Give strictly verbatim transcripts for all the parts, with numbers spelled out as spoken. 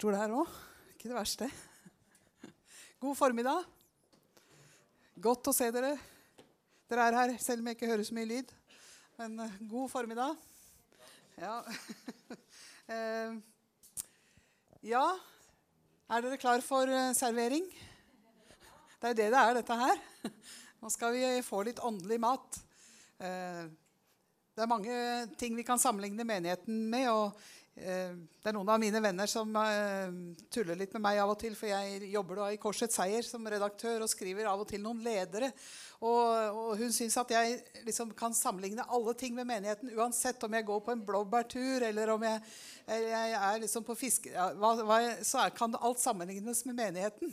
talerstol her også. Ikke det verste. God formiddag. Godt å se dere. Dere er her, selv om jeg ikke hører så mye lyd. Men uh, god formiddag. Ja. uh, ja, er dere klar for uh, servering? Det er det det er, dette her. Nå skal vi få litt åndelig mat. Uh, det er mange ting vi kan sammenligne menigheten med, og uh, det er noen av mine venner som uh, tuller litt med meg av og til, for jeg jobber da i Korsets Seier som redaktør og skriver av og til noen ledere. Og, og hun synes at jeg liksom kan sammenligne alle ting med menigheten, uansett om jeg går på en blåbærtur, eller om jeg, jeg er liksom på fiske, ja, hva, hva, så er, kan alt sammenlignes med menigheten.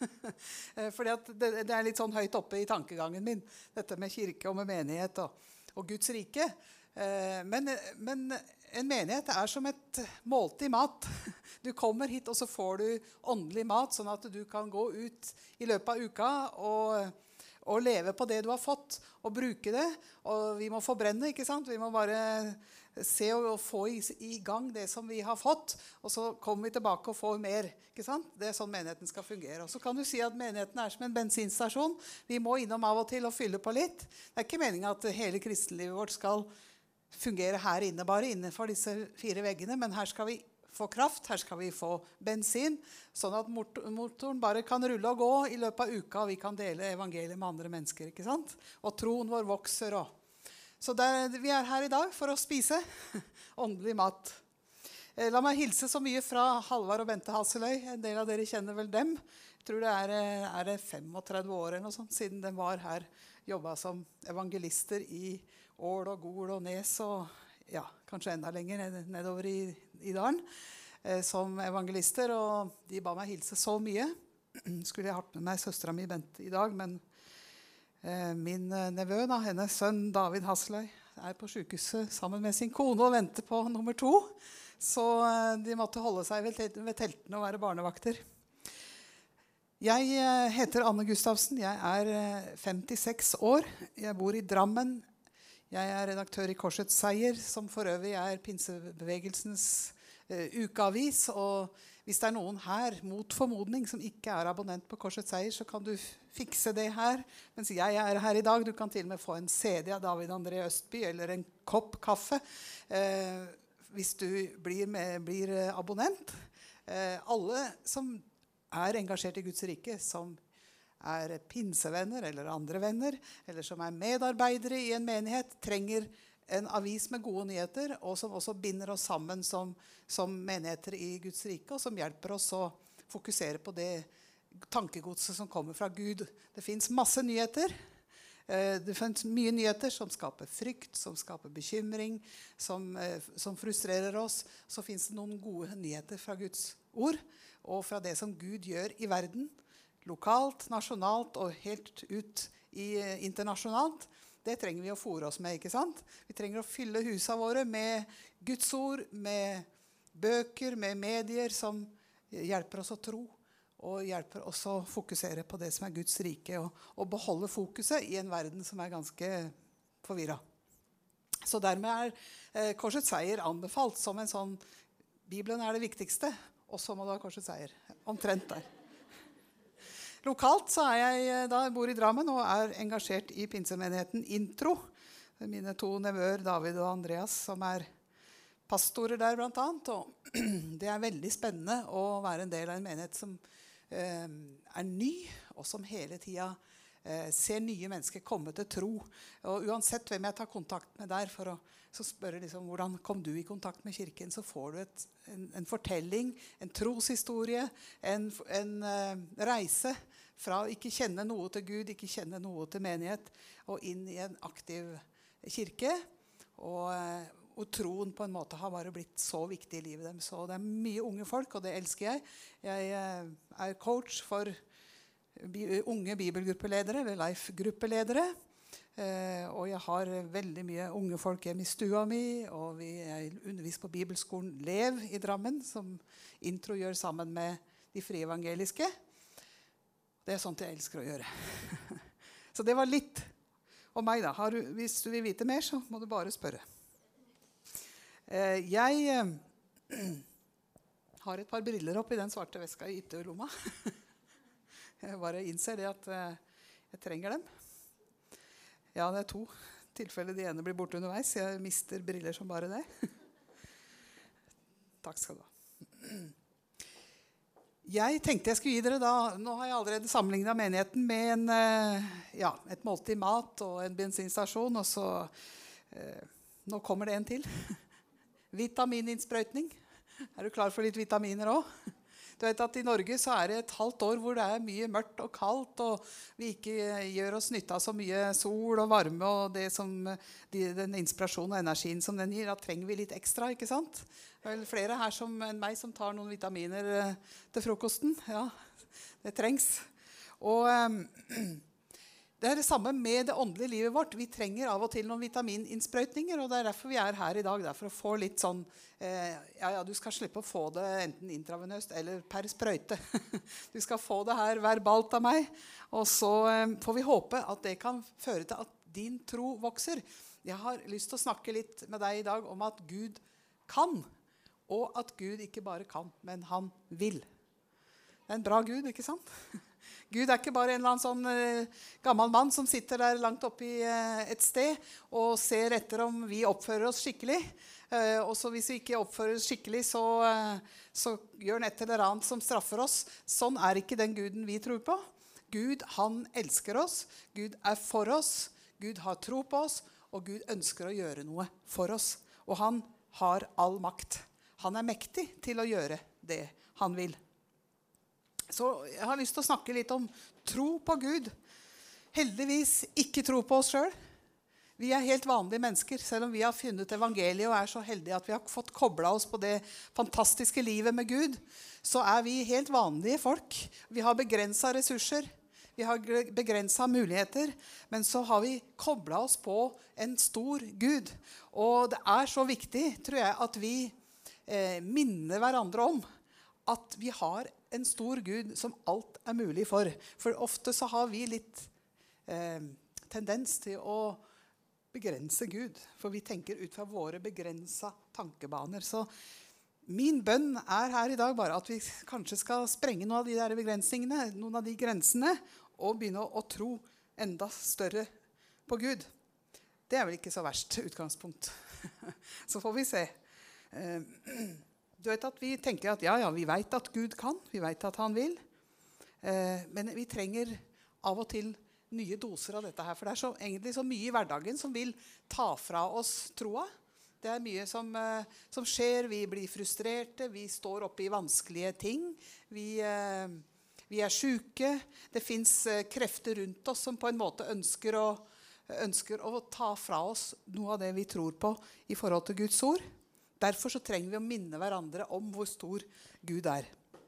Fordi at det, det er litt sånn høyt oppe i tankegangen min, dette med kirke og med menighet og, og Guds rike. Men, men en menighet er som et måltid mat. Du kommer hit, og så får du åndelig mat, sånn at du kan gå ut i løpet av uka og og leve på det du har fått, og bruke det. Og vi må forbrenne, ikke sant? Vi må bare se og få i, i gang det som vi har fått, og så kommer vi tilbake og får mer, ikke sant? Det er sånn menigheten skal fungere. Og så kan du si at menigheten er som en bensinstasjon. Vi må innom av og til og fylle på litt. Det er ikke meningen at hele kristenlivet vårt skal fungere her inne, bare innenfor disse fire veggene, men her skal vi få kraft, her skal vi få bensin, sånn at motoren bare kan rulle og gå i løpet av uka, og vi kan dele evangeliet med andre mennesker, ikke sant? Og troen vår vokser. Og. Så der, vi er her i dag for å spise åndelig mat. La meg hilse så mye fra Halvard og Bente Hasseløy. En del av dere kjenner vel dem. Jeg tror det er, er det femogtredve år eller noe sånt, siden de var her, jobbet som evangelister i Ål og Gol og Nes og ja, kanskje enda lenger nedover i, i dalen, eh, som evangelister, og de ba meg hilse så mye. Skulle jeg hatt med meg søstera mi Bente i dag, men eh, min nevø, da, hennes sønn David Hasseløy, er på sykehuset sammen med sin kone og venter på nummer to, så eh, de måtte holde seg ved, tel- ved teltene og være barnevakter. Jeg eh, heter Anne Gustavsen, jeg er eh, femtiseks år, jeg bor i Drammen. Jeg er redaktør i Korsets Seier, som for øvrig er pinsebevegelsens uh, ukeavis. Og hvis det er noen her, mot formodning, som ikke er abonnent på Korsets Seier, så kan du fikse det her. Mens jeg er her i dag, du kan til og med få en C D av David André Østby, eller en kopp kaffe, uh, hvis du blir, med, blir uh, abonnent. Uh, alle som er engasjert i Guds rike, som er pinsevenner eller andre venner, eller som er medarbeidere i en menighet, trenger en avis med gode nyheter, og som også binder oss sammen som, som menigheter i Guds rike, og som hjelper oss å fokusere på det tankegodset som kommer fra Gud. Det finnes masse nyheter. Det finnes mye nyheter som skaper frykt, som skaper bekymring, som, som frustrerer oss. Så finnes det noen gode nyheter fra Guds ord, og fra det som Gud gjør i verden, lokalt, nasjonalt og helt ut i internasjonalt. Det trenger vi å fôre oss med, ikke sant? Vi trenger å fylle husene våre med Guds ord, med bøker, med medier som hjelper oss å tro, og hjelper oss å fokusere på det som er Guds rike, og, og beholde fokuset i en verden som er ganske forvirret. Så dermed er eh, Korsets Seier anbefalt som en sånn, Bibelen er det viktigste, og så må du ha Korsets Seier, omtrent der. Lokalt så er jeg da jeg bor i Drammen og er engasjert i pinsemenigheten Intro. Det er mine to nevøer, David og Andreas, som er pastorer der blant annet. Og det er veldig spennende å være en del av en menighet som eh, er ny, og som hele tiden eh, ser nye mennesker komme til tro. Og uansett hvem jeg tar kontakt med der, for å så spørre liksom, hvordan kom du i kontakt med kirken, så får du et, en, en fortelling, en troshistorie, en, en uh, reise fra å ikke kjenne noe til Gud, ikke kjenne noe til menighet, og inn i en aktiv kirke. Og, uh, og troen på en måte har bare blitt så viktig i livet dem. Så det er mye unge folk, og det elsker jeg. Jeg uh, er coach for bi unge bibelgruppeledere, eller life-gruppeledere. Uh, og jeg har veldig mye unge folk hjemme i stua mi, og vi er undervist på bibelskolen Lev i Drammen, som Intro gjør sammen med de frie evangeliske. Det er sånt jeg elsker å gjøre. Så det var litt om meg da. Har du, hvis du vil vite mer, så må du bare spørre. Uh, jeg uh, har et par briller opp i den svarte veska i ytterlomma. Jeg bare innser det at eh, jeg trenger dem. Ja, det er to tilfeller. De ene blir borte underveis. Jeg mister briller som bare det. Takk skal du ha. Jeg tenkte jeg skulle gi dere da, nå har jeg allerede sammenlignet menigheten med en, eh, ja, et måltid mat og en bensinstasjon, og så, eh, nå kommer det en til. Vitamininnsprøytning. Er du klar for litt vitaminer også? Du vet at i Norge så er det et halvt år hvor det er mye mørkt og kaldt, og vi ikke gjør oss nytte av så mye sol og varme, og det som, de, den inspirasjonen og energien som den gir, da trenger vi litt ekstra, ikke sant? Det er vel flere her som, enn meg som tar noen vitaminer eh, til frokosten. Ja, det trengs. Og eh, det er det samme med det åndelige livet vårt. Vi trenger av og til noen vitamininnsprøytninger, og det er derfor vi er her i dag. Det er for å få litt sånn, eh, ja, ja, du skal slippe å få det enten intravenøst eller per sprøyte. Du skal få det her verbalt av meg, og så eh, får vi håpe at det kan føre til at din tro vokser. Jeg har lyst til å snakke litt med deg i dag om at Gud kan, og at Gud ikke bare kan, men han vil. Det er en bra Gud, ikke sant? Gud er ikke bare en eller annen sånn uh, gammel mann som sitter der langt oppe i uh, et sted og ser etter om vi oppfører oss skikkelig. Uh, og så hvis vi ikke oppfører oss skikkelig, så, uh, så gjør han et eller annet som straffer oss. Sånn er ikke den Guden vi tror på. Gud, han elsker oss. Gud er for oss. Gud har tro på oss, og Gud ønsker å gjøre noe for oss. Og han har all makt. Han er mektig til å gjøre det han vil. Så jeg har lyst til å snakke litt om tro på Gud. Heldigvis ikke tro på oss selv. Vi er helt vanlige mennesker, selv om vi har funnet evangeliet og er så heldige at vi har fått koblet oss på det fantastiske livet med Gud. Så er vi helt vanlige folk. Vi har begrenset ressurser. Vi har begrenset muligheter. Men så har vi koblet oss på en stor Gud. Og det er så viktig, tror jeg, at vi eh, minner hverandre om at vi har en stor Gud som alt er mulig for. For ofte så har vi litt eh, tendens til å begrense Gud. For vi tenker ut fra våre begrenset tankebaner. Så min bønn er her i dag bare at vi kanskje skal sprenge noen av de der begrensningene, noen av de grensene, og begynne å, å tro enda større på Gud. Det er vel ikke så verst utgangspunkt. Så får vi se. Eh, Du vet at vi tenker at ja, ja, vi vet at Gud kan, vi vet at han vil, eh, men vi trenger av og til nye doser av dette her, for det er så, egentlig så mye i hverdagen som vil ta fra oss troa. Det er mye som, eh, som skjer, vi blir frustrerte, vi står oppe i vanskelige ting, vi, eh, vi er syke, det finnes eh, krefter rundt oss som på en måte ønsker å, ønsker å ta fra oss noe av det vi tror på i forhold til Guds ord. Derfor så trenger vi å minne hverandre om hvor stor Gud er.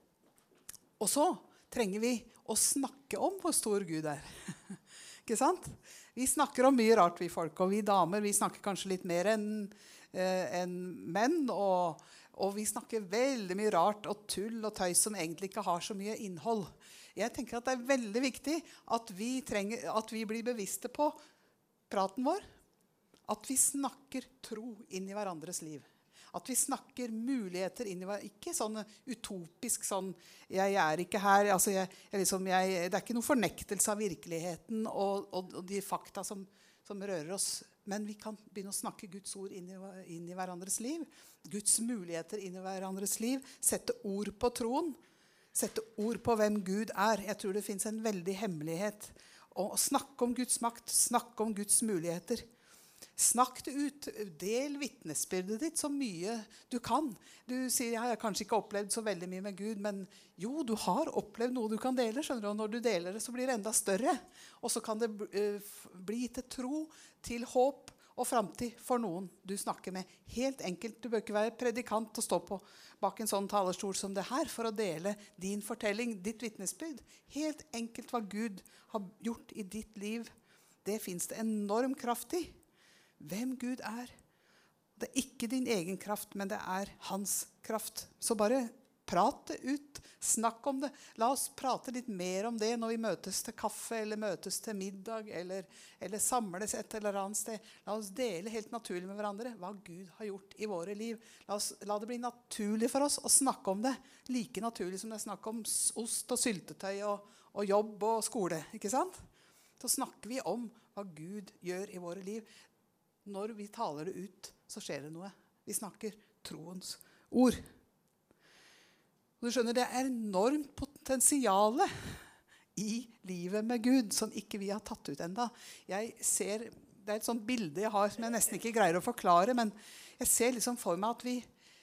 Og så trenger vi å snakke om hvor stor Gud er. Ikke sant? Vi snakker om mye rart, vi folk, og vi damer, vi snakker kanskje litt mer enn eh, enn menn, og, og vi snakker veldig mye rart og tull og tøys som egentlig ikke har så mye innhold. Jeg tenker at det er veldig viktig at vi, trenger, at vi blir bevisste på praten vår, at vi snakker tro inn i hverandres liv. At vi snakker muligheter inn i hver, ikke sånn utopisk, sånn, jeg er ikke her, altså jeg, jeg liksom, jeg, det er ikke noen fornektelse av virkeligheten og, og, og de fakta som, som rører oss, men vi kan begynne å snakke Guds ord inn i, inn i hverandres liv, Guds muligheter inn i hverandres liv, sette ord på troen, sette ord på hvem Gud er. Jeg tror det finnes en veldig hemmelighet, og snakke om Guds makt, snakke om Guds muligheter. Snakk det ut, del vittnesbyrdet ditt så mye du kan. Du sier, jeg har kanskje ikke opplevd så veldig mye med Gud, men jo, du har opplevd noe du kan dele, skjønner du, og når du deler det så blir det enda større. Og så kan det bli til tro, til håp og fremtid for noen du snakker med. Helt enkelt, du bør ikke være predikant og stå på bak en sånn talerstol som det her, for å dele din fortelling, ditt vittnesbyrd. Helt enkelt hva Gud har gjort i ditt liv, det finnes det enorm kraft i. Hvem Gud er. Det er ikke din egen kraft, men det er hans kraft. Så bare Prat det ut. Snakk om det. La oss prate litt mer om det når vi møtes til kaffe, eller møtes til middag, eller, eller samles et eller annet sted. La oss dele helt naturlig med hverandre hva Gud har gjort i våre liv. La, oss, la det bli naturlig for oss å snakke om det. Like naturlig som det er snakk om ost og syltetøy og, og jobb og skole. Ikke sant? Så snakker vi om hva Gud gjør i våre liv. Når vi taler det ut, så skjer det noe. Vi snakker troens ord. Du skjønner, det er enormt potensiale i livet med Gud som ikke vi har tatt ut enda. Jeg ser, det er et sånt bilde jeg har som jeg nesten ikke greier å forklare, men jeg ser liksom for meg at vi,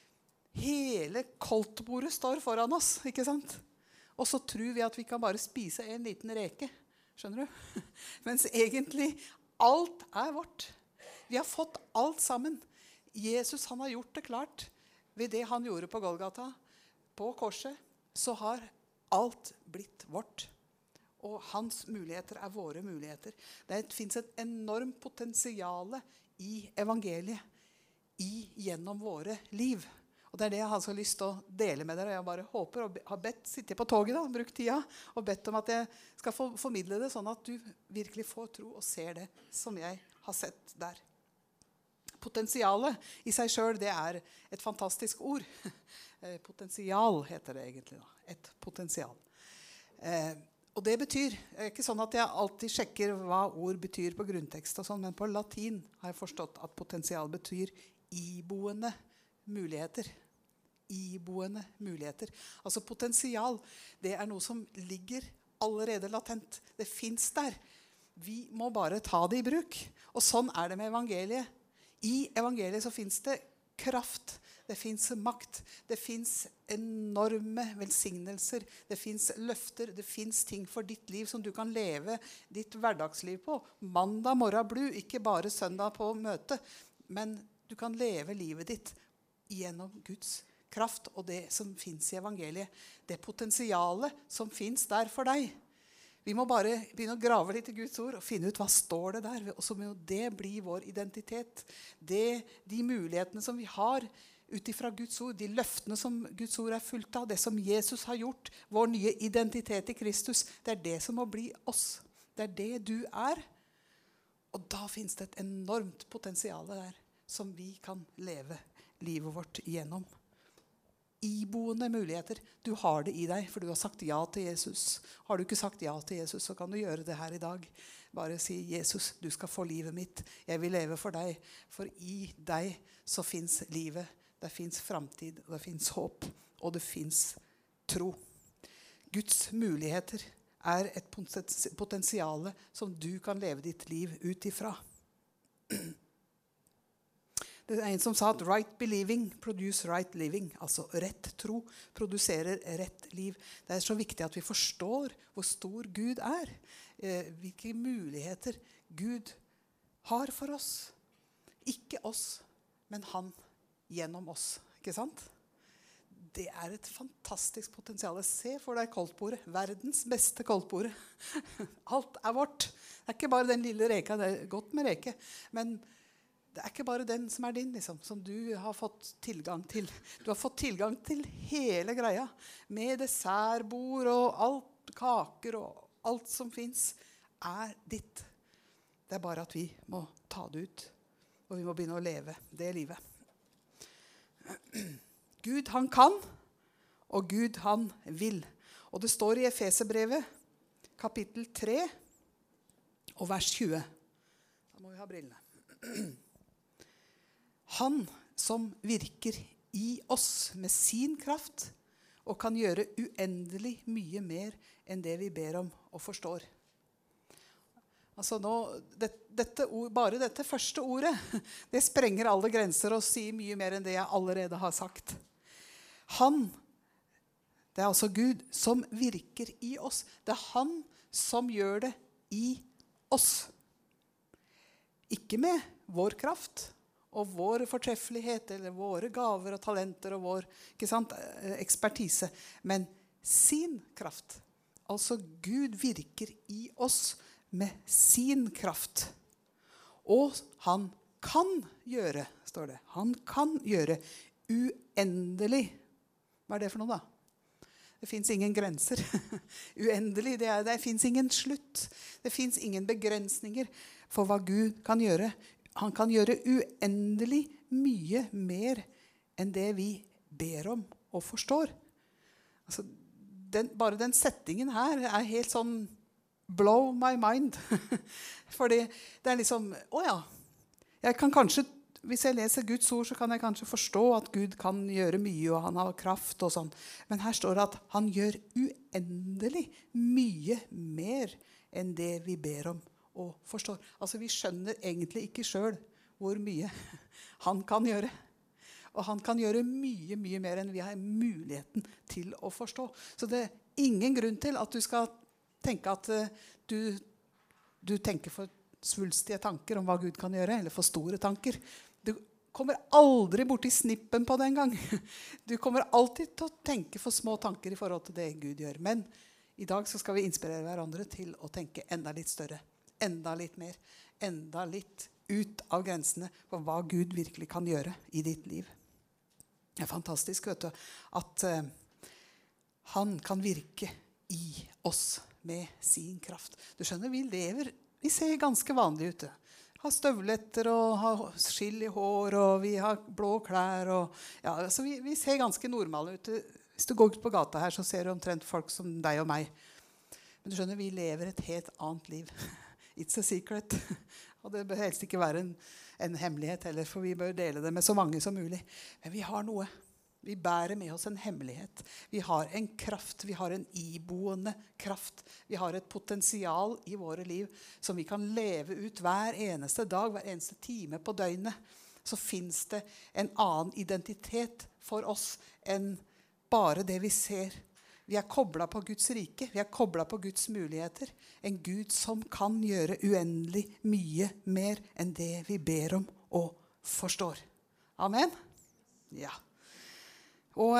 hele koltbordet står foran oss, ikke sant? Og så tror vi at vi kan bare spise en liten reke, skjønner du? Mens egentlig alt er vårt. Vi har fått alt sammen. Jesus, han har gjort det klart ved det han gjorde på Golgata. På korset, så har alt blitt vårt. Og hans muligheter er våre muligheter. Det finnes et enormt potensiale i evangeliet, i, gjennom våre liv. Og det er det jeg har så lyst til å dele med dere. Jeg bare håper og har bedt, sitte på toget da, brukt tida, og bedt om at jeg skal få, formidle det sånn at du virkelig får tro og ser det som jeg har sett der. Potensialet i seg selv, det er et fantastisk ord. Potensial heter det egentlig da. Et potensial. Eh, og det betyr, det er ikke sånn at jeg alltid sjekker hva ord betyr på grunntekst og sånn, men på latin har jeg forstått at potensial betyr iboende muligheter. Iboende muligheter. Altså potensial, det er noe som ligger allerede latent. Det finnes der. Vi må bare ta det i bruk. Og sånn er det med evangeliet. I evangeliet så finnes det kraft, det finnes makt, det finnes enorme velsignelser, det finnes løfter, det finnes ting for ditt liv som du kan leve ditt hverdagsliv på. Mandag morgen blu, ikke bare søndag på møte, men du kan leve livet ditt gjennom Guds kraft og det som finnes i evangeliet. Det potensialet som finnes der for deg. Vi må bare begynne å grave litt i Guds ord og finne ut hva står det der. Og så må det bli vår identitet. Det, de mulighetene som vi har utifra Guds ord, de løftene som Guds ord er fullt av, det som Jesus har gjort, vår nye identitet i Kristus, det er det som må bli oss. Det er det du er. Og da finnes det et enormt potensial der som vi kan leve livet vårt igjennom. Iboende muligheter. Du har det i deg, for du har sagt ja til Jesus. Har du ikke sagt ja til Jesus, så kan du gjøre det her i dag. Bare si, Jesus, du skal få livet mitt. Jeg vil leve for deg. For i deg så finnes livet. Det finnes fremtid, og det finnes håp, og det finnes tro. Guds muligheter er et potensiale som du kan leve ditt liv ut ifra. Det er en som sa at right believing produce right living. Altså rett tro produserer rett liv. Det er så viktig at vi forstår hvor stor Gud er. Eh, hvilke muligheter Gud har for oss. Ikke oss, men han gjennom oss. Ikke sant? Det er et fantastisk potensial. Se for deg koltbordet. Verdens beste koltbordet. Alt er vårt. Det er ikke bare den lille reka. Det er godt med reke. Men det er ikke bare den som er din, liksom, som du har fått tilgang til. Du har fått tilgang til hele greia. Med dessertbord og alt, kaker og alt som finnes, er ditt. Det er bare at vi må ta det ut. Og vi må begynne å leve det livet. Gud, han kan, og Gud, han vil. Og det står i Efeserbrevet, kapittel tre, og vers tjue. Da må vi ha brillene. Han som virker i oss med sin kraft og kan gjøre uendelig mye mer enn det vi ber om og forstår. Altså nå, det, dette ord, bare dette første ordet, det sprenger alle grenser og sier mye mer enn det jeg allerede har sagt. Han, det er altså Gud, som virker i oss. Det er han som gjør det i oss. Ikke med vår kraft og vår fortreffelighet, eller våre gaver og talenter og vår, ikke sant, ekspertise, men sin kraft. Altså Gud virker i oss med sin kraft. Og han kan gjøre, står det. Han kan gjøre uendelig. Hva er det for noe da? Det fins ingen grenser. Uendelig. Det, er, det fins ingen slutt. Det fins ingen begrensninger for hva Gud kan gjøre. Han kan gjøre uendelig mye mer enn det vi ber om og forstår. Altså, den, bare den settingen her er helt sånn blow my mind. Fordi det er liksom, å ja, jeg kan kanskje, hvis jeg leser Guds ord, så kan jeg kanskje forstå at Gud kan gjøre mye, og han har kraft og sånn. Men her står det at han gjør uendelig mye mer enn det vi ber om og forstår. Altså, vi skjønner egentlig ikke selv hvor mye han kan gjøre. Og han kan gjøre mye, mye mer enn vi har muligheten til å forstå. Så det er ingen grunn til at du skal tenke at uh, du, du tenker for svulstige tanker om hva Gud kan gjøre, eller for store tanker. Du kommer aldri bort i snippen på det en gang. Du kommer alltid til å tenke for små tanker i forhold til det Gud gjør. Men i dag så skal vi inspirere hverandre til å tenke enda litt større, enda litt mer, enda litt ut av grensene for hva Gud virkelig kan gjøre i ditt liv. Det er fantastisk, vet du, at uh, han kan virke i oss med sin kraft. Du skjønner, vi lever, vi ser ganske vanlig ute. Har støvletter og har skill i hår, og vi har blå klær. Og, ja, altså vi, vi ser ganske normale ut. Hvis du går ut på gata her, så ser du omtrent folk som deg og meg. Men du skjønner, vi lever et helt annet liv. It's a secret. Og det bør helst ikke være en, en hemmelighet heller, for vi bør dele det med så mange som mulig. Men vi har noe. Vi bærer med oss en hemmelighet. Vi har en kraft, vi har en iboende kraft. Vi har et potensial i våre liv som vi kan leve ut hver eneste dag, hver eneste time på døgnet. Så finnes det en annen identitet for oss enn bare det vi ser. Vi er koblet på Guds rike, vi er koblet på Guds muligheter. En Gud som kan gjøre uendelig mye mer enn det vi ber om og forstår. Amen? Ja. Og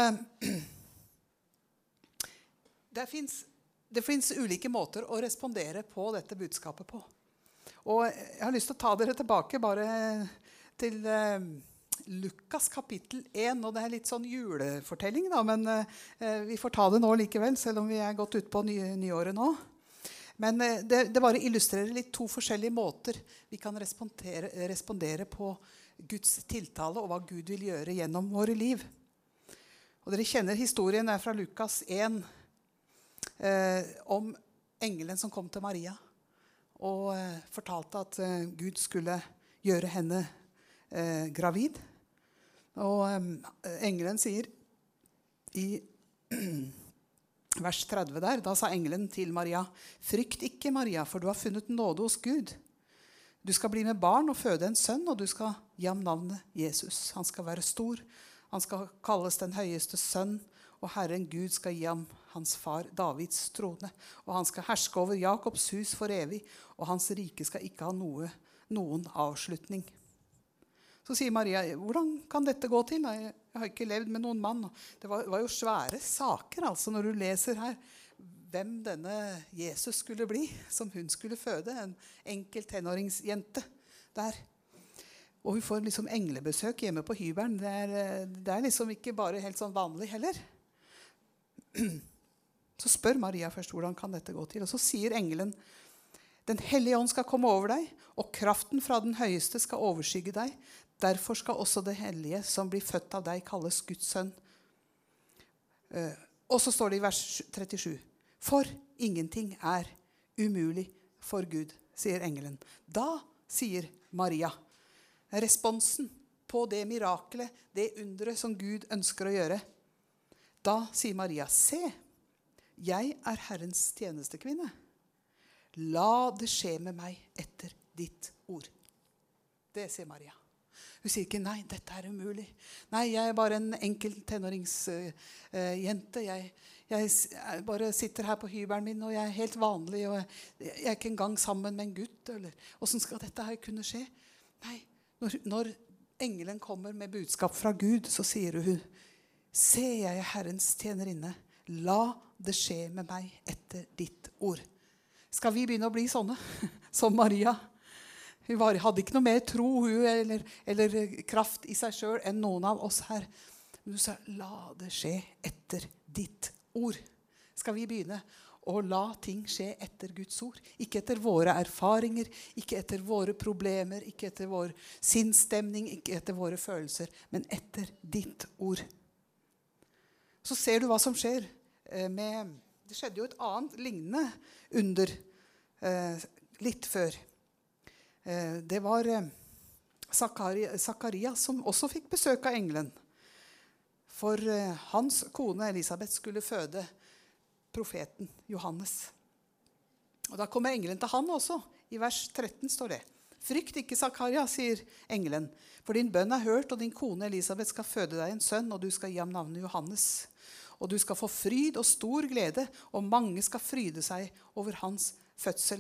det finnes, det finnes ulike måter å respondere på dette budskapet på. Og jeg har lyst til å ta dere tilbake bare til uh, Lukas kapittel én, og det er litt sånn julefortelling da, men uh, vi får ta det nå likevel, selv om vi er gått ut på ny, nyåret nå. Men uh, det, det bare illustrerer litt to forskjellige måter vi kan respondere, respondere på Guds tiltale og hva Gud vil gjøre gjennom våre liv. Og dere kjenner historien er fra Lukas én eh, om engelen som kom til Maria og eh, fortalte at eh, Gud skulle gjøre henne eh, gravid. Og eh, engelen sier i vers tretti der, da sa engelen til Maria, «Frykt ikke, Maria, for du har funnet nåde hos Gud. Du skal bli med barn og føde en sønn, og du skal gi ham navnet Jesus. Han skal være stor. Han skal kalles den høyeste sønn, og Herren Gud skal gi ham hans far Davids trone. Og han skal herske over Jakobs hus for evig, og hans rike skal ikke ha noe, noen avslutning. Så sier Maria, hvordan kan dette gå til? Jeg har ikke levd med noen mann. Det var, var jo svære saker, altså, når du leser her. Hvem denne Jesus skulle bli, som hun skulle føde, en enkel tenåringsjente der. Og hun får liksom englebesøk hjemme på hybelen. Det er, det er liksom ikke bare helt sånn vanlig heller. Så spør Maria først, hvordan kan dette gå til? Og så sier engelen, den hellige ånd skal komme over deg, og kraften fra den høyeste skal overskygge deg. Derfor skal også det hellige som blir født av deg kalles Guds sønn. Uh, og så står det i vers trettisju. For ingenting er umulig for Gud, sier engelen. Da sier Maria, responsen på det mirakelet, det underet som Gud ønsker å gjøre. Da sier Maria, se, jeg er Herrens tjenestekvinne. La det skje med meg etter ditt ord. Det sier Maria. Hun sier ikke, nei, dette er umulig. Nei, jeg er bare en enkel tenåringsjente. Jeg, jeg bare sitter her på hybelen min, og jeg er helt vanlig, og jeg er ikke engang sammen med en gutt. Eller, hvordan skal dette her kunne skje? Nei, Når, når engelen kommer med budskap fra Gud, så sier hun, se, jeg er Herrens tjenerinne. La det skje med meg etter ditt ord. Skal vi begynne å bli sånne, som Maria? Hun var, hadde ikke noe mer tro hun, eller, eller kraft i seg selv enn noen av oss her. Men hun sa, la det skje etter ditt ord. skal vi begynne å la ting skje etter Guds ord. Ikke etter våre erfaringer, ikke etter våre problemer, ikke etter vår sinnsstemning, ikke etter våre følelser, men etter ditt ord. Så ser du hva som skjer med, det skjedde jo et annet lignende under eh, litt før. Eh, det var eh, Zakaria som også fikk besøk av engelen. For eh, hans kone Elisabeth skulle føde profeten Johannes. Og da kommer engelen til han også. I vers tretten står det. Frykt ikke, Zakaria, sier engelen, for din bønn er hørt, og din kone Elisabeth skal føde deg en sønn, og du skal gi ham navnet Johannes. Og du skal få fryd og stor glede, og mange skal fryde seg over hans fødsel.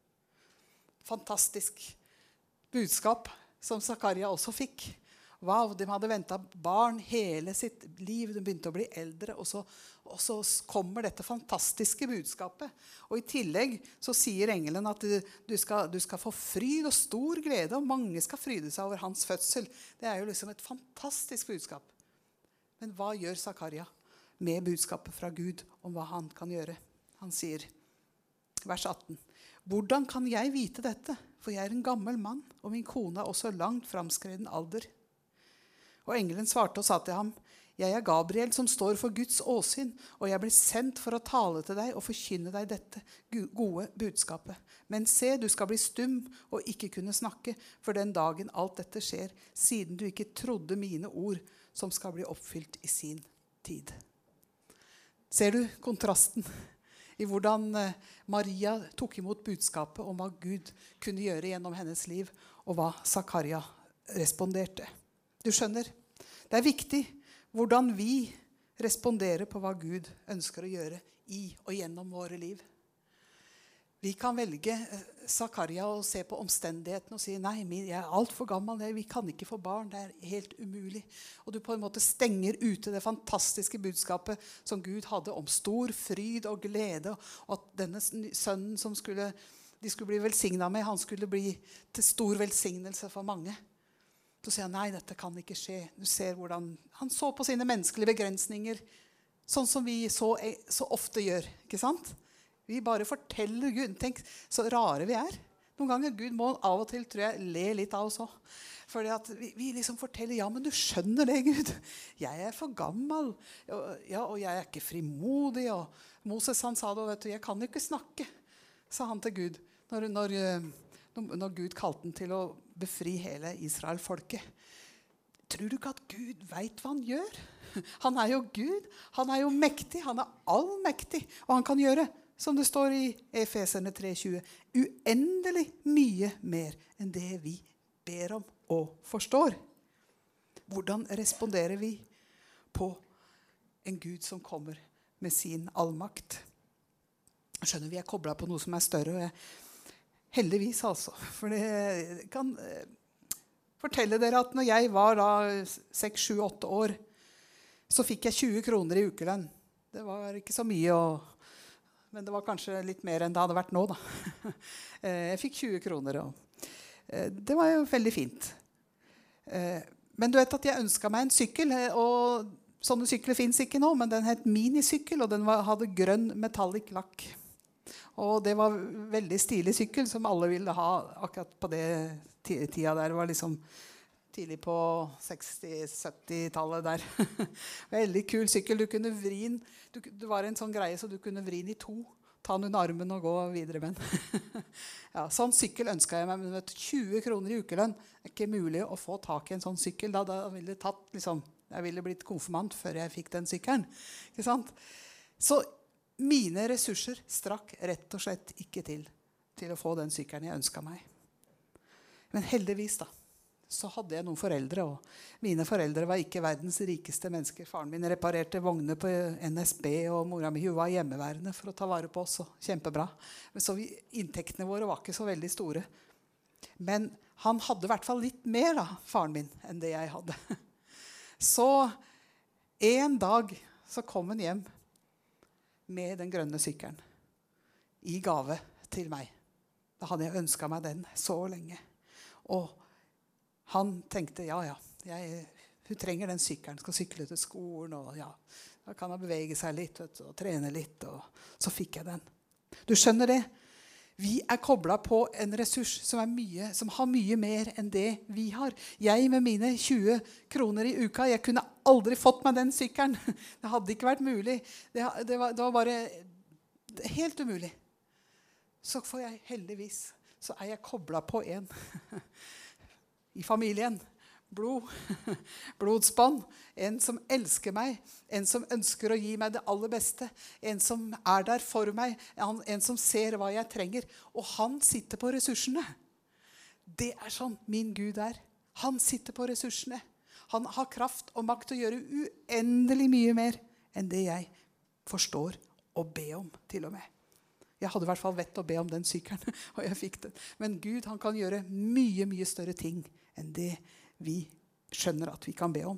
Fantastisk budskap som Zakaria også fikk. Wow, de hadde ventet barn hele sitt liv, de begynte å bli eldre, og så, og så kommer dette fantastiske budskapet. Og i tillegg så sier engelen at du, du, skal, du skal få fryd og stor glede, og mange skal fryde seg over hans fødsel. Det er jo liksom et fantastisk budskap. Men hva gjør Zakaria med budskapet fra Gud om hva han kan gjøre? Han sier, vers atten, hvordan kan jeg vite dette? For jeg er en gammel mann, og min kone er også langt framskreden alder. Og engelen svarte og sa til ham, jeg er Gabriel som står for Guds åsyn, og jeg ble sendt for å tale til deg og forkynne deg dette gode budskapet. Men se, du skal bli stum og ikke kunne snakke, for den dagen alt dette skjer, siden du ikke trodde mine ord som skal bli oppfylt i sin tid. Ser du kontrasten i hvordan Maria tok imot budskapet om hva Gud kunne gjøre gjennom hennes liv, og hva Zakaria responderte? Du skjønner, det er viktig hvordan vi responderer på hva Gud ønsker å gjøre i og gjennom våre liv. Vi kan velge Zakaria og se på omstendighetene og si, nei, jeg er alt for gammel, vi kan ikke få barn, det er helt umulig. Og du på en måte stenger ute det fantastiske budskapet som Gud hadde om stor fryd og glede, og at denne sønnen som skulle, de skulle bli velsignet med, han skulle bli til stor velsignelse for mange. Så sier han, nei, dette kan ikke skje. Du ser hvordan han så på sine menneskelige begrensninger, sånn som vi så, så ofte gjør, ikke sant? Vi bare forteller Gud. Tenk så rare vi er. Noen ganger Gud må av og til, tror jeg, le litt av oss også. Fordi at vi, vi liksom forteller, ja, men du skjønner det, Gud. Jeg er for gammel, ja, og jeg er ikke frimodig. Og Moses han sa det, vet du, jeg kan ikke snakke, sa han til Gud, når, når, når Gud kalte han til å befri hele Israel-folket. Tror du ikke at Gud vet hva han gjør? Han er jo Gud, han er jo mektig, han er allmektig, og han kan gjøre, som det står i Efeserne tre tjue, uendelig mye mer enn det vi ber om og forstår. Hvordan responderer vi på en Gud som kommer med sin allmakt? Skjønner vi er koblet på noe som er større, og jeg heldigvis altså, for det kan fortelle dere at når jeg var da seks, sju, åtte år, så fikk jeg tjue kroner i ukelønn. Det var ikke så mye, og, men det var kanskje litt mer enn det hadde vært nå da. Jeg fikk tjue kroner, og det var jo veldig fint. Men du vet at jeg ønsket meg en sykkel, og sånne sykler finnes ikke nå, men den het minisykkel, og den var, hadde grønn metallic lakk. Og det var veldig stilig sykkel som alle ville ha akkurat på det tida der. Det var liksom tidlig på seksti-sytti-tallet der. Veldig kul sykkel. Du kunne vri den. Du, det var en sånn greie så du kunne vri den i to. Ta den under armen og gå videre med den. Ja, sånn sykkel ønsket jeg meg. Men vet, tjue kroner i ukelønn er ikke mulig å få tak i en sånn sykkel. Da, da ville tatt, liksom, jeg ville blitt konfirmant før jeg fikk den sykkelen. Ikke sant? Så mine ressurser strakk rett og slett ikke til til å få den sykkelen jeg ønsket meg. Men heldigvis da, så hadde jeg noen foreldre, og mine foreldre var ikke verdens rikeste mennesker. Faren min reparerte vogner på N S B, og mora mi hun var hjemmeværende for å ta vare på oss, og kjempebra. Men så vi, inntektene våre var ikke så veldig store. Men han hadde i hvert fall litt mer da, faren min, enn det jeg hadde. Så en dag så kom han hjem med den grønne sykkelen i gave til meg. Da hadde jeg ønsket meg den så lenge. Og han tenkte, ja, ja, jeg, hun trenger den sykkelen, skal sykle til skolen, og ja, Da kan han bevege seg litt, vet du, og trene litt, og så fikk jeg den. Du skjønner det? Vi er koblet på en ressurs som, er mye, som har mye mer enn det vi har. Jeg med mine tjue kroner i uka, jeg kunne aldri fått meg den sykkelen. Det hadde ikke vært mulig. Det, det, var, det var bare helt umulig. Så får jeg heldigvis, så er jeg koblet på en i familien. Blod, blodsbånd, en som elsker meg, en som ønsker å gi meg det aller beste, en som er der for meg, en som ser hva jeg trenger, og han sitter på ressursene. Det er sånn min Gud er. Han sitter på ressursene. Han har kraft og makt til å gjøre uendelig mye mer enn det jeg forstår å be om, til og med. Jeg hadde i hvert fall vett å be om den sykkelen, og jeg fikk den. Men Gud, han kan gjøre mye, mye større ting enn det vi skjønner at vi kan be om.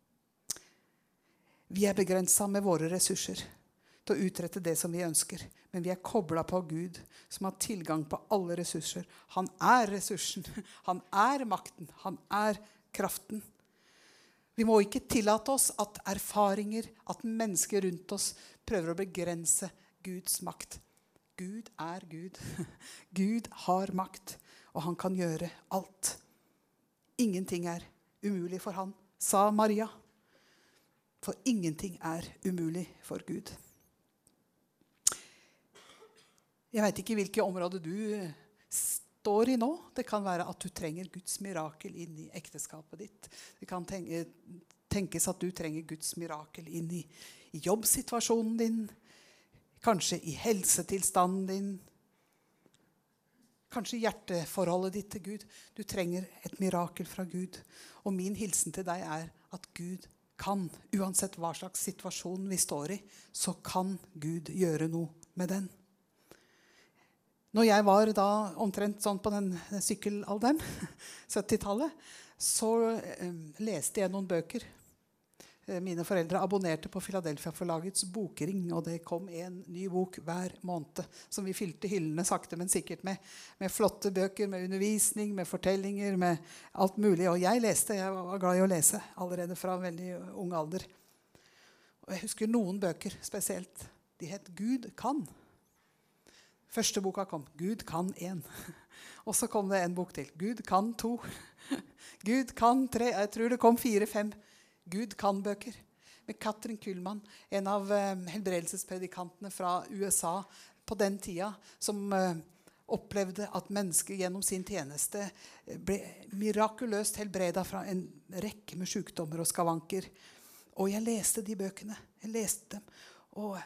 Vi er begrenset med våre ressurser til å utrette det som vi ønsker. Men vi er koblet på Gud, som har tilgang på alle ressurser. Han er ressursen. Han er makten. Han er kraften. Vi må ikke tillate oss at erfaringer, at mennesker rundt oss prøver å begrense Guds makt. Gud er Gud. Gud har makt, og han kan gjøre alt. Ingenting er umulig for han, sa Maria. For ingenting er umulig for Gud. Jeg vet ikke hvilke områder du står i nå. Det kan være at du trenger Guds mirakel inn i ekteskapet ditt. Det kan tenkes at du trenger Guds mirakel inn i, i jobbsituasjonen din. Kanskje i helsetilstanden din. Kanskje hjerteforholdet ditt til Gud. Du trenger et mirakel fra Gud. Og min hilsen til deg er at Gud kan, uansett hva slags situasjon vi står i, så kan Gud gjøre noe med den. Når jeg var da omtrent sånn på den sykkelalderen, syttitallet, så eh, leste jeg noen bøker. Mine foreldre abonnerte på Philadelphia-forlagets bokring, og det kom en ny bok hver måned, som vi fylte hyllene sakte, men sikkert med, med flotte bøker, med undervisning, med fortellinger, med alt mulig. Og jeg leste, jeg var glad i å lese, allerede fra veldig ung alder. Og jeg husker noen bøker spesielt. De het Gud kan. Første boka kom, Gud kan en. Og så kom det en bok til, Gud kan to. Gud kan tre, jeg tror det kom fire, fem. Gud kan-bøker med Katrin Kuhlman, en av eh, helbredelsespredikantene fra U S A på den tida, som eh, opplevde at mennesker gjennom sin tjeneste ble mirakuløst helbredet fra en rekke med sykdommer og skavanker. Og jeg leste de bøkene. Jeg leste dem, og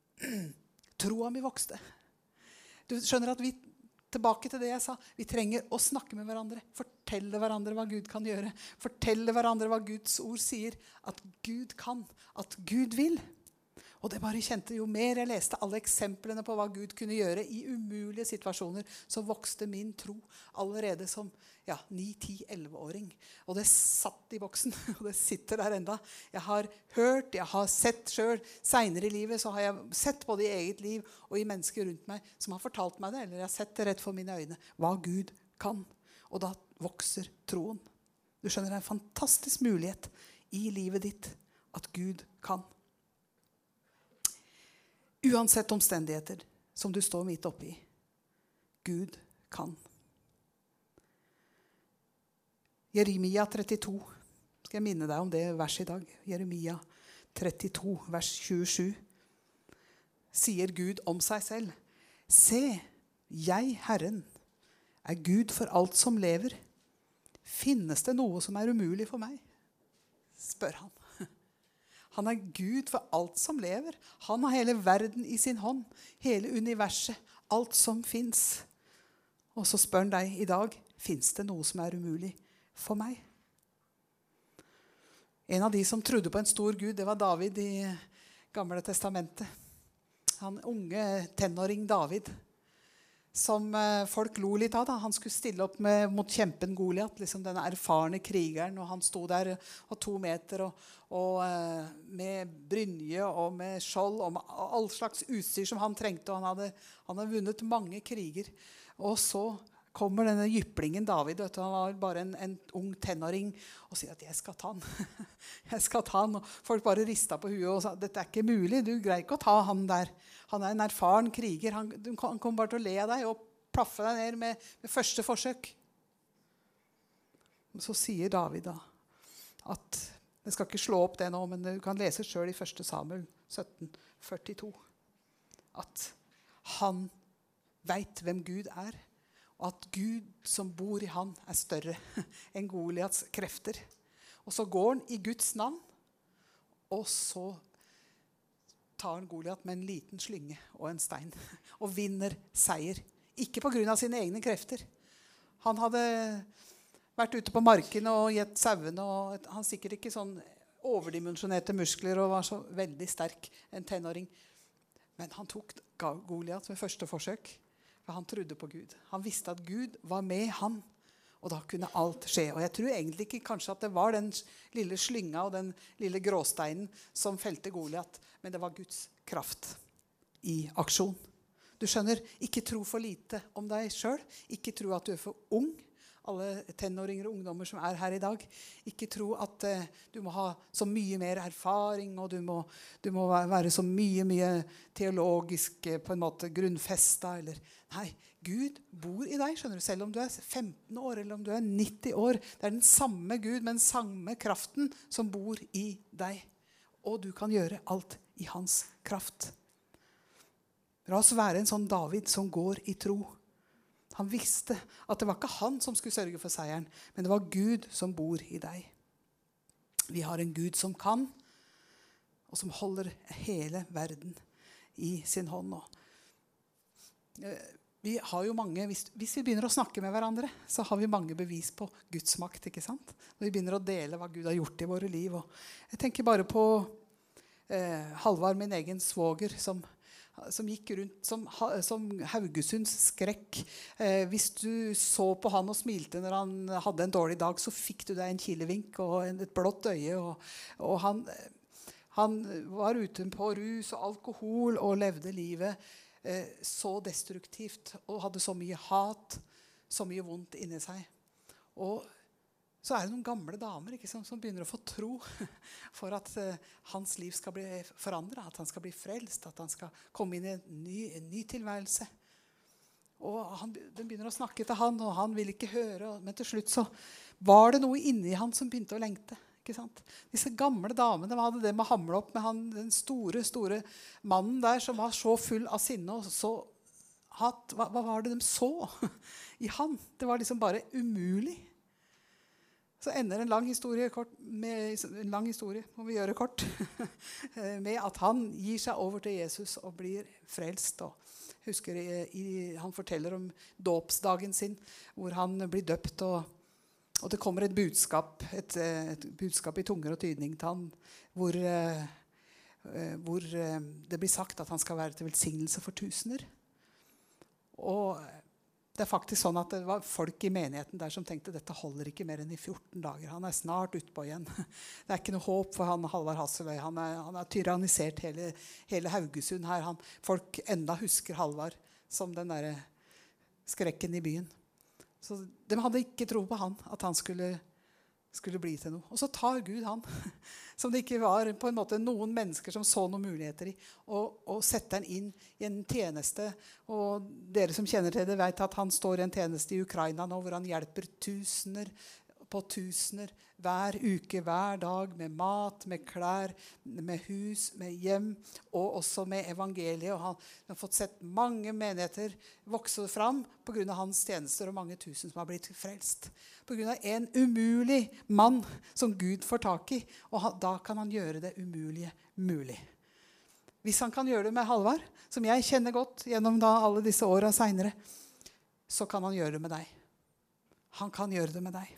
troa mi vokste. Du skjønner at vi Tilbake til det jeg sa. Vi trenger å snakke med hverandre. Fortelle hverandre hva Gud kan gjøre. Fortelle hverandre hva Guds ord sier. At Gud kan. At Gud vil. Og det bare kjente, jo mer jeg leste alle eksemplene på hva Gud kunne gjøre i umulige situasjoner, så vokste min tro allerede som ja, ni, ti, elleve-åring. Og det satt i boksen, og det sitter der enda. Jeg har hørt, jeg har sett selv. Senere i livet så har jeg sett både i eget liv og i mennesker rundt meg som har fortalt meg det, eller jeg har sett det rett for mine øyne, hva Gud kan. Og da vokser troen. Du skjønner, det er en fantastisk mulighet i livet ditt at Gud kan. Uansett omstendigheter som du står midt oppe i. Gud kan. Jeremia trettito. Skal jeg minne deg om det verset i dag? Jeremia trettito, vers tjuesju. Sier Gud om seg selv. Se, jeg, Herren, er Gud for alt som lever. Finnes det noe som er umulig for meg? Spør han. Han er Gud for alt som lever. Han har hele verden i sin hånd. Hele universet. Alt som finnes. Og så spør han deg i dag, finnes det noe som er umulig for meg? En av de som trodde på en stor Gud, det var David i Gamle testamentet. Han unge tenåring David, som folk lo litt av. Da. Han skulle stille opp med, mot kjempen Goliat, liksom den erfarne krigeren, og han sto der og to meter og, og med brynje og med skjold og med all slags utstyr som han trengte, og han hadde, han hadde vunnet mange kriger. Og så kommer denne jyplingen David, vet du, han var bare en, en ung tenåring, og sier at jeg skal ta han. jeg skal ta han. Og folk bare ristet på huet og sa, dette er ikke mulig, du greier ikke å ta han der. Han er en erfaren kriger, han, han kommer bare til å le av deg og plaffe deg ned med, med første forsøk. Så sier David da, at jeg skal ikke slå opp det nå, men du kan lese selv i første Samuel sytten førtito, at han vet hvem Gud er, og at Gud som bor i han er større enn Goliats krefter. Og så går han i Guds navn, og så tar han Goliat med en liten slynge og en stein, og vinner seier. Ikke på grunn av sine egne krefter. Han hadde vært ute på marken og gitt sauene, og han sikkert ikke sånn overdimensjonerte muskler og var så veldig sterk, en tenåring. Men han tok Goliat med første forsøk, for han trodde på Gud. Han visste at Gud var med han, og da kunne alt skje. Og jeg tror egentlig ikke kanskje at det var den lille slynga og den lille gråsteinen som felte Goliat, men det var Guds kraft i aksjon. Du skjønner, ikke tro for lite om deg selv, ikke tro at du er for ung, alle tenåringer og ungdommer som er her i dag. Ikke tro at uh, du må ha så mye mer erfaring, og du må, du må være så mye, mye teologisk uh, på en måte grunnfesta. Eller. Nei, Gud bor i deg, skjønner du, selv om du er femten år, eller om du er nitti år. Det er den samme Gud, med den samme kraften som bor i deg. Og du kan gjøre alt i hans kraft. La oss være en sånn David som går i tro. Han visste at det var ikke han som skulle sørge for seieren, men det var Gud som bor i deg. Vi har en Gud som kan, og som holder hele verden i sin hånd nå. Vi har jo mange, hvis, hvis vi begynner å snakke med hverandre, så har vi mange bevis på Guds makt, ikke sant? Når vi begynner å dele hva Gud har gjort i våre liv. Og jeg tenker bare på eh, Halvard, min egen svoger, som som gikk rundt som, som Haugesunds skrekk. Eh, hvis du så på han og smilte når han hadde en dårlig dag, så fikk du deg en kilevink og en, et blått øye. Og, og han, han var ute på rus og alkohol og levde livet eh, så destruktivt og hadde så mye hat, så mye vondt inni seg. Og så er det noen gamle damer, ikke, som, som begynner å få tro for at uh, hans liv skal bli forandret, at han skal bli frelst, at han skal komme inn i en ny, en ny tilværelse. Og han, de begynner å snakke til han, og han vil ikke høre. Men til slutt så var det noe inni han som begynte å lengte. Ikke sant? Disse gamle damene hadde det med å hamle opp med han, den store, store mannen der som var så full av sinne. Og så hat, hva, hva var det de så i han? Det var liksom bare umulig. Så ender en lang historie, kort, med, en lang historie, må vi gjøre kort, med at han gir seg over til Jesus og blir frelst. Og husker, i, i, han forteller om dåpsdagen sin, hvor han blir døpt, og, og det kommer et budskap, et, et budskap i tunger og tydning til han, hvor, uh, hvor uh, det blir sagt at han skal være til velsignelse for tusener. Og det er faktisk sånn at det var folk i menigheten der som tenkte dette holder ikke mer enn i fjorten dager. Han er snart utpå igjen. Det er ikke noe håp for han Halvard Hasseløy. Han er, han er tyrannisert hele, hele Haugesund her. Han, folk enda husker Halvard som den der skrekken i byen. Så de hadde ikke tro på han, at han skulle, skulle bli til noe. Og så tar Gud han, som det ikke var på en måte noen mennesker som så noen muligheter i, og, og setter han inn i en tjeneste. Og dere som kjenner til det vet at han står i en tjeneste i Ukraina nå, hvor han hjelper tusener på tusener hver uke, hver dag, med mat, med klær, med hus, med hjem, og også med evangeliet. Og han har fått sett mange menigheter vokse fram på grunn av hans tjenester, og mange tusen som har blitt frelst. På grunn av en umulig mann som Gud får tak i, og han, da kan han gjøre det umulige mulig. Hvis han kan gjøre det med Halvard, som jeg kjenner godt gjennom da alle disse årene senere, så kan han gjøre det med deg. Han kan gjøre det med deg.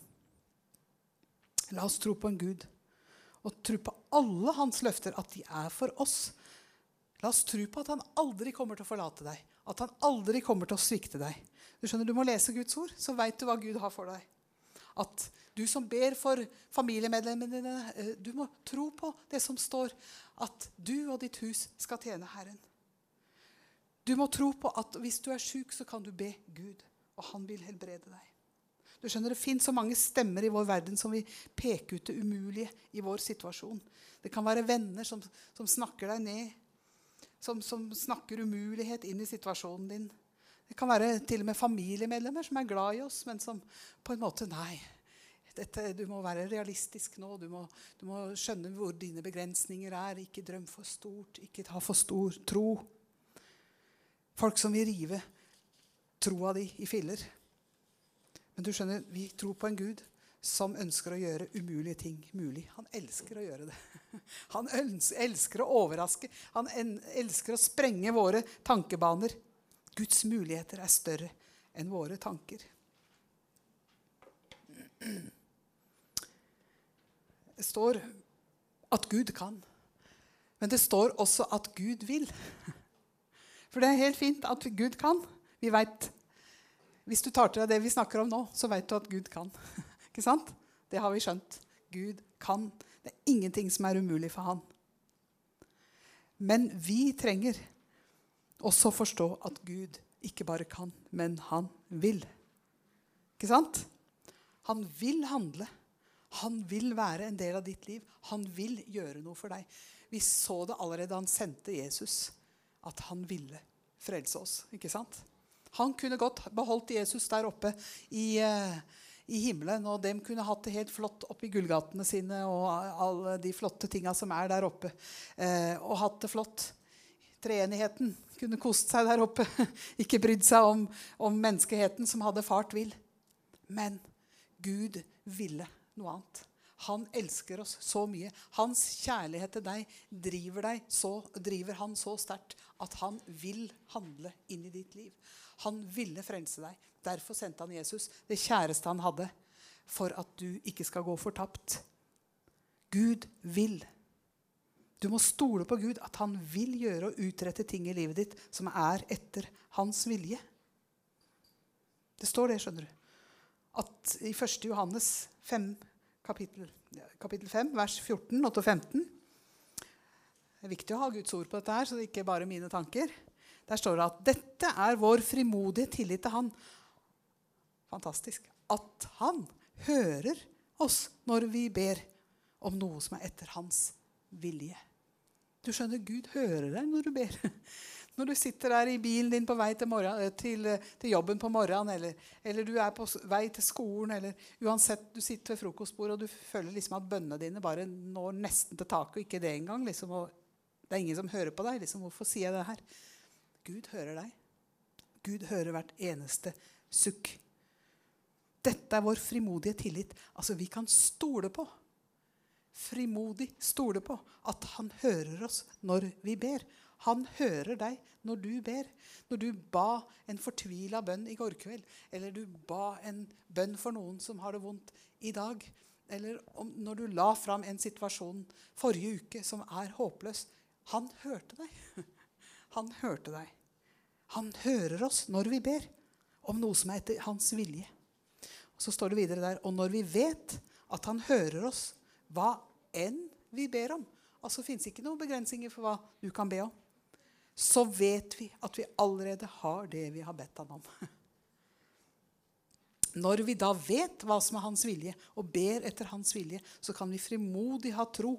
La oss tro på en Gud, og tro på alle hans løfter, at de er for oss. La oss tro på at han aldri kommer til å forlate deg, at han aldri kommer til å svikte deg. Du skjønner, du må lese Guds ord, så vet du hva Gud har for deg. At du som ber for familiemedlemmene dine, du må tro på det som står, at du og ditt hus skal tjene Herren. Du må tro på at hvis du er syk, så kan du be Gud, og han vil helbrede deg. Du skjønner, det finnes så mange stemmer i vår verden som vil peke ut det umulige i vår situasjon. Det kan være venner som, som snakker deg ned, som, som snakker umulighet inn i situasjonen din. Det kan være til og med familiemedlemmer som er glad i oss, men som på en måte, nei, dette, du må være realistisk nå, du må, du må skjønne hvor dine begrensninger er, ikke drøm for stort, ikke ta for stor tro. Folk som vil rive troa di i filler. Men du skjønner, vi tror på en Gud som ønsker å gjøre umulige ting mulig. Han elsker å gjøre det. Han elsker å overraske. Han elsker å sprenge våre tankebaner. Guds muligheter er større enn våre tanker. Det står at Gud kan. Men det står også at Gud vil. For det er helt fint at Gud kan. Vi vet, hvis du tar til deg det vi snakker om nå, så vet du at Gud kan. Ikke sant? Det har vi skjønt. Gud kan. Det er ingenting som er umulig for han. Men vi trenger også forstå at Gud ikke bare kan, men han vil. Ikke sant? Han vil handle. Han vil være en del av ditt liv. Han vil gjøre noe for deg. Vi så det allerede da han sendte Jesus, at han ville frelse oss. Ikke sant? Han kunne godt beholdt Jesus der oppe i, uh, i himmelen, og dem kunne hatt det helt flott oppe i gullgatene sine, og alle de flotte tingene som er der oppe, uh, og hatt det flott. Treenigheten kunne kost seg der oppe, ikke brydd seg om, om menneskeheten som hadde fart vil. Men Gud ville noe annet. Han elsker oss så mye. Hans kjærlighet til deg driver, deg så, driver han så sterkt at han vil handle inn i ditt liv. Han ville frelse deg. Derfor sendte han Jesus, det kjæreste han hadde, for at du ikke skal gå fortapt. Gud vil. Du må stole på Gud, at han vil gjøre og utrette ting i livet ditt som er etter hans vilje. Det står det, skjønner du. At i første Johannes fem, kapittel, kapittel fem, vers fjorten og femten. Det er viktig å ha Guds ord på dette her, så det ikke er bare mine tanker. Der står det at dette er vår frimodige tillit til han. Fantastisk. At han hører oss når vi ber om noe som er etter hans vilje. Du skjønner, Gud hører deg når du ber. Når du sitter der i bilen din på vei til, morgen, til, til jobben på morgenen, eller, eller du er på vei til skolen, eller uansett du sitter ved frokostbordet, og du føler liksom at bønnene dine bare når nesten til taket, og ikke det engang. Liksom, og det er ingen som hører på deg. Liksom, hvorfor sier jeg det her? Gud hører deg. Gud hører hvert eneste sukk. Dette er vår frimodige tillit. Altså, vi kan stole på. Frimodig stole på at han hører oss når vi ber. Han hører deg når du ber. Når du ba en fortvilet bønn i går kveld, eller du ba en bønn for noen som har det vondt i dag, eller om, når du la fram en situasjon forrige uke som er håpløs. Han hørte deg. Han hørte deg. Han hører oss når vi ber om noe som er etter hans vilje. Og så står det videre der, og når vi vet at han hører oss, hva enn vi ber om, altså finnes ikke noen begrensninger for hva du kan be om, så vet vi at vi allerede har det vi har bedt han om. Når vi da vet hva som er hans vilje, og ber etter hans vilje, så kan vi frimodig ha tro.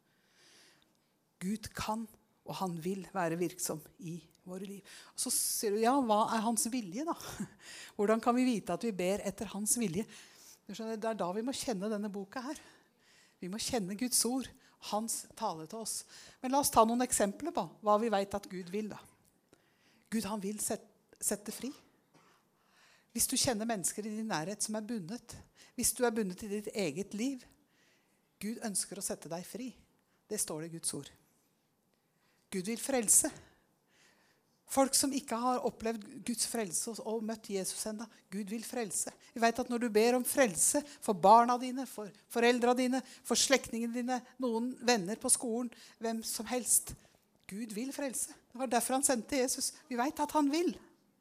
Gud kan, og han vil være virksom i våre liv. Og så sier du, ja, hva er hans vilje da? Hvordan kan vi vite at vi ber etter hans vilje? Du skjønner, det er da vi må kjenne denne boka her. Vi må kjenne Guds ord, hans tale til oss. Men la oss ta noen eksempler på hva vi vet at Gud vil da. Gud, han vil sette, sette fri. Hvis du kjenner mennesker i din nærhet som er bundet, hvis du er bundet i ditt eget liv, Gud ønsker å sette deg fri. Det står det i Guds ord. Gud vil frelse. Folk som ikke har opplevd Guds frelse og møtt Jesus enda, Gud vil frelse. Vi vet at når du ber om frelse for barna dine, for foreldra dine, for slektningene dine, noen venner på skolen, hvem som helst, Gud vil frelse. Det var derfor han sendte Jesus. Vi vet at han vil.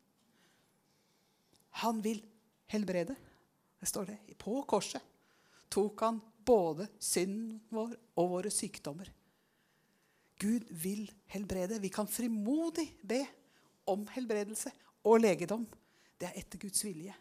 Han vil helbrede. Det står det. På korset tok han både synden vår og våre sykdommer. Gud vil helbrede. Vi kan frimodig be om helbredelse og legedom. det er etter Guds vilje.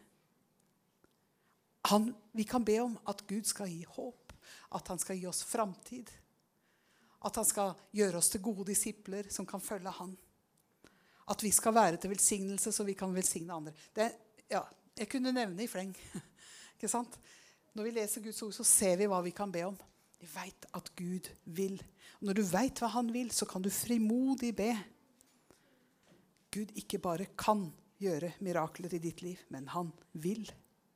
Han, vi kan be om at Gud skal gi håp, at han skal gi oss framtid, at han skal gjøre oss til gode disipler som kan følge han. At vi skal være til velsignelse så vi kan velsigne andre. Det, ja, jeg kunne nevne i fleng. Ikke sant? Når vi leser Guds ord så ser vi hva vi kan be om. Vi vet at Gud vil. Og når du vet hva han vil, så kan du frimodig be. Gud ikke bare kan gjøre mirakler i ditt liv, men han vil.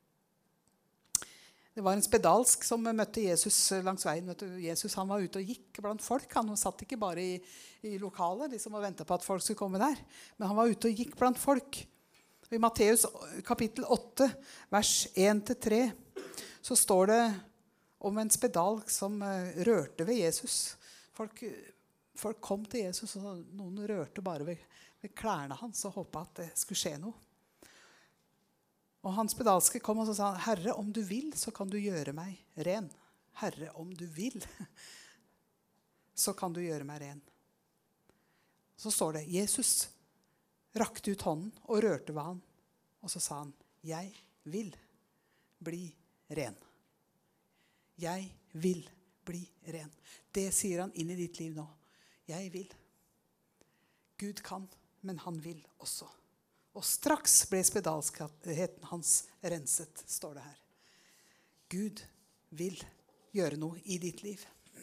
Det var en spedalsk som møtte Jesus langs veien. Jesus han var ute og gikk blant folk. Han satt ikke bare i, i lokalet liksom, og ventet på at folk skulle komme der. Men han var ute og gikk blant folk. I Matteus kapittel åtte, vers en til tre, så står det om en spedalsk som rørte ved Jesus. Folk, folk kom til Jesus, og noen rørte bare ved, ved klærne hans og håpet at det skulle skje noe. Og han spedalske kom og så sa, Herre, om du vil, så kan du gjøre meg ren. Herre, om du vil, så kan du gjøre meg ren. Så står det, Jesus rakte ut hånden og rørte ved han. Og så sa han, jeg vil bli ren. Jeg vil bli ren. Det sier han inn i ditt liv nå. Jeg vil. Gud kan, men han vil også. Og straks ble spedalskheten hans renset, står det her. Gud vil gjøre noe i ditt liv.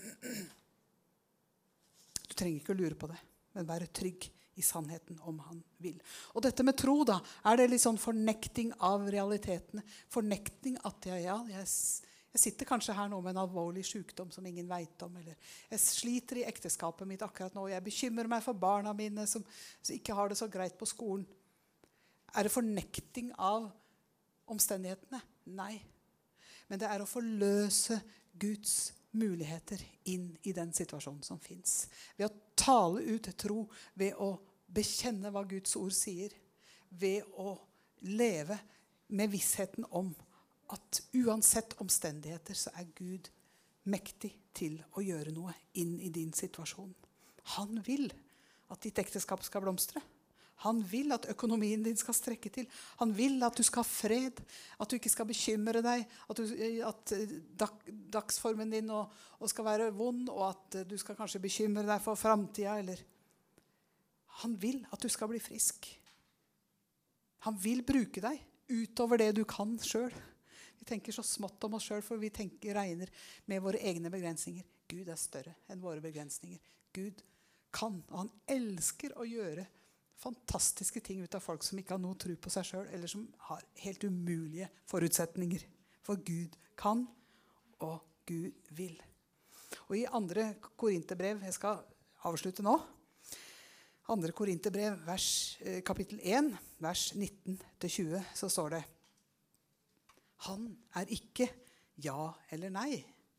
Du trenger ikke å lure på det, men være trygg i sannheten om han vil. Og dette med tro da, er det litt sånn fornekting av realitetene. Fornekting at jeg, ja, jeg, jeg sitter kanskje her nå med en alvorlig sykdom som ingen vet om, eller jeg sliter i ekteskapet mitt akkurat nå, og jeg bekymrer meg for barna mine som, som ikke har det så greit på skolen. Er det fornekting av omstendighetene? Nei. Men det er å forløse Guds muligheter inn i den situasjonen som finnes. Ved å tale ut tro, ved å bekjenne hva Guds ord sier, ved å leve med vissheten om at uansett omstendigheter så er Gud mektig til å gjøre noe inn i din situasjon. Han vil at ditt ekteskap skal blomstre. Han vil at økonomien din skal strekke til. Han vil at du skal ha fred, at du ikke skal bekymre deg, at, du, at dag, dagsformen din og, og skal være vond, og at du skal kanskje bekymre deg for fremtiden. Eller. Han vil at du skal bli frisk. Han vil bruke deg utover det du kan selv. Vi tenker så smått om oss selv, for vi tenker, regner med våre egne begrensninger. Gud er større enn våre begrensninger. Gud kan, og han elsker å gjøre fantastiske ting ut av folk som ikke har noe tro på seg selv, eller som har helt umulige forutsetninger. For Gud kan, og Gud vil. Og i andre Korinterbrev, jeg skal avslutte nå, andre Korinterbrev, vers, kapittel en, vers nitten til tjue, så står det, han er ikke ja eller nei,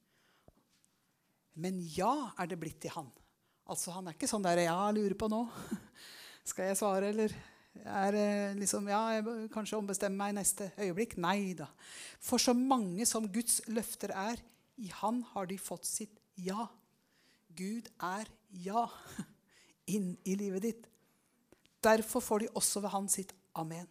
men ja er det blitt til han. Altså han er ikke sånn der, ja, lurer på nå. Skal jeg svare, eller er det liksom, ja, jeg kanskje ombestemme meg i neste øyeblikk? Nei da. For så mange som Guds løfter er, i han har de fått sitt ja. Gud er ja inn i livet ditt. Derfor får de også ved han sitt amen.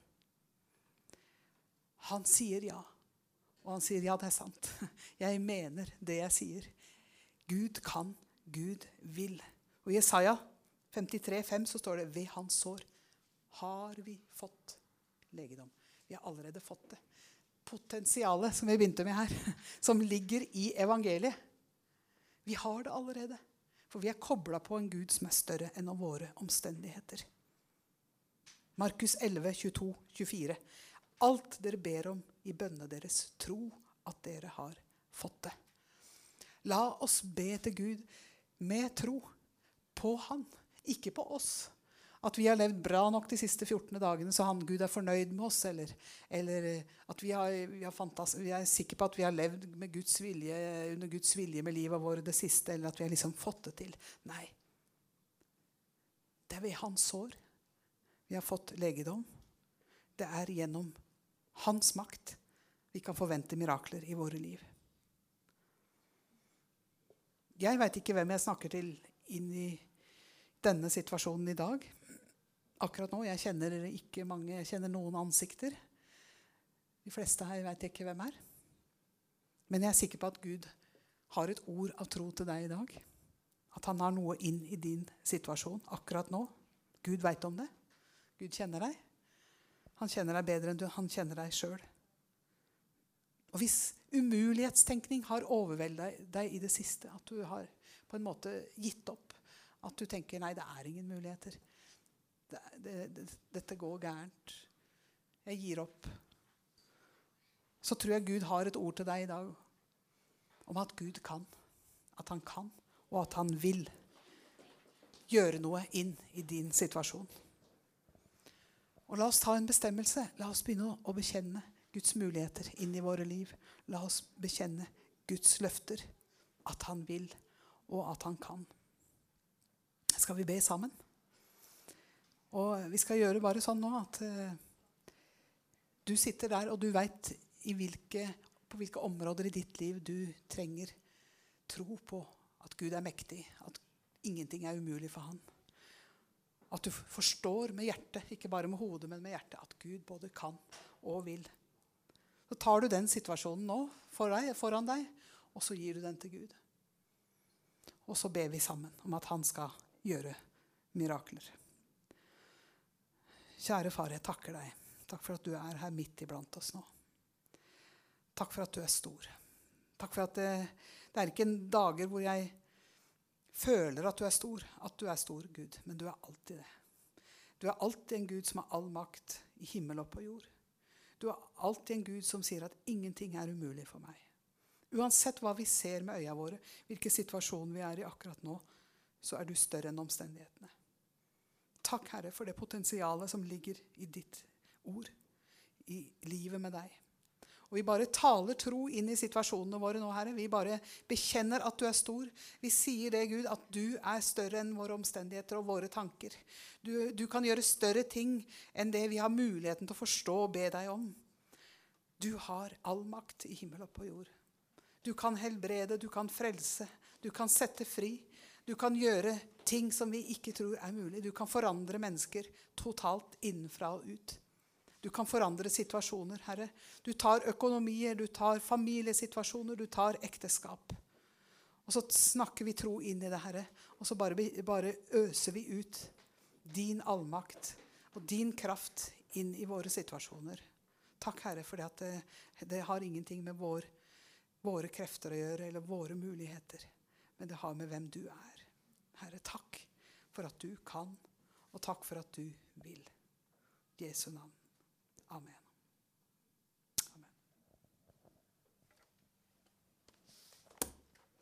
Han sier ja, og han sier ja, det er sant. Jeg mener det jeg sier. Gud kan, Gud vil. Og i Jesaja femtitre fem så står det, ved hans sår har vi fått legedom. Vi har allerede fått det. Potensialet som vi begynte med her, som ligger i evangeliet. Vi har det allerede. For vi er koblet på en Gud som er større enn av våre omstendigheter. Markus elleve, tjueto, tjuefire. Alt dere ber om i bønnene deres, tro at dere har fått det. La oss be til Gud med tro på han. Ikke på oss. At vi har levd bra nok de siste fjorten dagene, så han Gud er fornøyd med oss, eller, eller at vi, har, vi, har fantas, vi er sikre på at vi har levd med Guds vilje, under Guds vilje med livet vårt det siste, eller at vi har liksom fått det til. Nei. Det er ved hans sår. Vi har fått legedom. Det er gjennom hans makt vi kan forvente mirakler i våre liv. Jeg vet ikke hvem jeg snakker til inn i denne situasjonen i dag. akkurat nå. Jeg kjenner ikke mange, jeg kjenner noen ansikter. De fleste her vet jeg ikke hvem er. Men jeg er sikker på at Gud har et ord av tro til deg i dag. At han har noe inn i din situasjon akkurat nå. Gud vet om det. Gud kjenner deg. Han kjenner deg bedre enn du, han kjenner deg selv. Og hvis umulighetstenkning har overveldet deg i det siste, at du har på en måte gitt opp, at du tenker, nei, det er ingen muligheter. Det, det, det, dette går gærent. Jeg gir opp. Så tror jeg Gud har et ord til deg i dag om at Gud kan, at han kan, og at han vil gjøre noe inn i din situasjon. Og la oss ta en bestemmelse. La oss begynne å bekjenne Guds muligheter inn i våre liv. La oss bekjenne Guds løfter, at han vil, og at han kan. Skal vi be sammen? Og vi skal gjøre bare sånn nå at uh, du sitter der, og du vet i hvilke, på hvilke områder i ditt liv du trenger tro på at Gud er mektig, at ingenting er umulig for han. At du forstår med hjertet, ikke bare med hodet, men med hjertet, at Gud både kan og vil. Så tar du den situasjonen nå for deg, foran deg, og så gir du den til Gud. Og så ber vi sammen om at han skal gjøre mirakler. Kjære far, jeg takker deg. Takk for at du er her midt iblant oss nå. Takk for at du er stor. Takk for at det, det er ikke en dager hvor jeg føler at du er stor, at du er stor, Gud, men du er alltid det. Du er alltid en Gud som har all makt i himmel og på jord. Du er alltid en Gud som sier at ingenting er umulig for meg. Uansett hva vi ser med øynene våre, hvilken situasjon vi er i akkurat nå, så er du større enn omstendighetene. Takk, Herre, for det potensialet som ligger i ditt ord, i livet med deg. Og vi bare taler tro inn i situasjonene våre nå, Herre. Vi bare bekjenner at du er stor. Vi sier det, Gud, at du er større enn våre omstendigheter og våre tanker. Du, du kan gjøre større ting enn det vi har muligheten til å forstå og be deg om. Du har all makt i himmel og på jord. Du kan helbrede, du kan frelse, du kan sette fri. Du kan gjøre ting som vi ikke tror er mulig. Du kan forandre mennesker totalt innenfra og ut. Du kan forandre situasjoner, Herre. Du tar økonomier, du tar familiesituasjoner, du tar ekteskap. Og så snakker vi tro inn i det, Herre. Og så bare, bare øser vi ut din allmakt og din kraft inn i våre situasjoner. Takk, Herre, for det, det har ingenting med vår, våre krefter å gjøre, eller våre muligheter. Men det har med hvem du er. Herre, takk for at du kan, og takk for at du vil. Jesu navn. Amen.